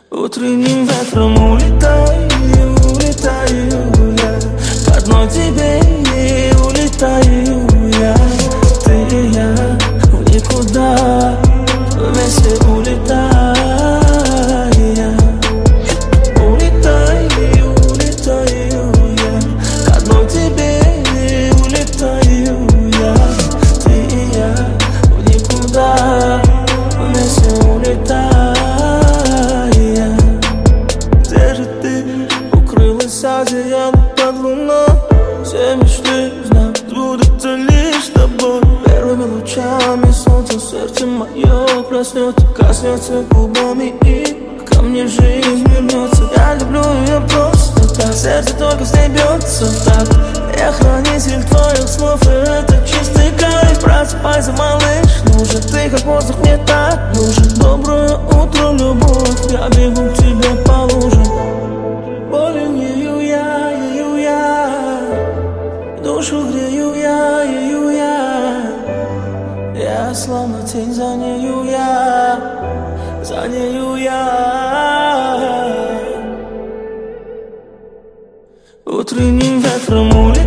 Утренним ветром улетаю, улетаю я. К одной тебе и улетаю я. Ты и я в никуда вместе улетая. Улетаю, улетаю я. К одной тебе и улетаю я. Ты и я в никуда вместе улетая. Одеяло под луной. Все мечты, знак, сбудутся лишь с тобой. Первыми лучами солнца сердце мое проснется, коснется губами и ко мне жизнь вернется. Я люблю ее просто так, сердце только с ней бьется так. Я хранитель твоих снов, и это чистый кайф. Просыпайся, малыш, нужен ты, как воздух мне так нужен. Доброе утро, любовь, я бегу к тебе по лужам. Болен ею я, душу грею я, я словно тень, за нею я. Утренним ветром улетаю.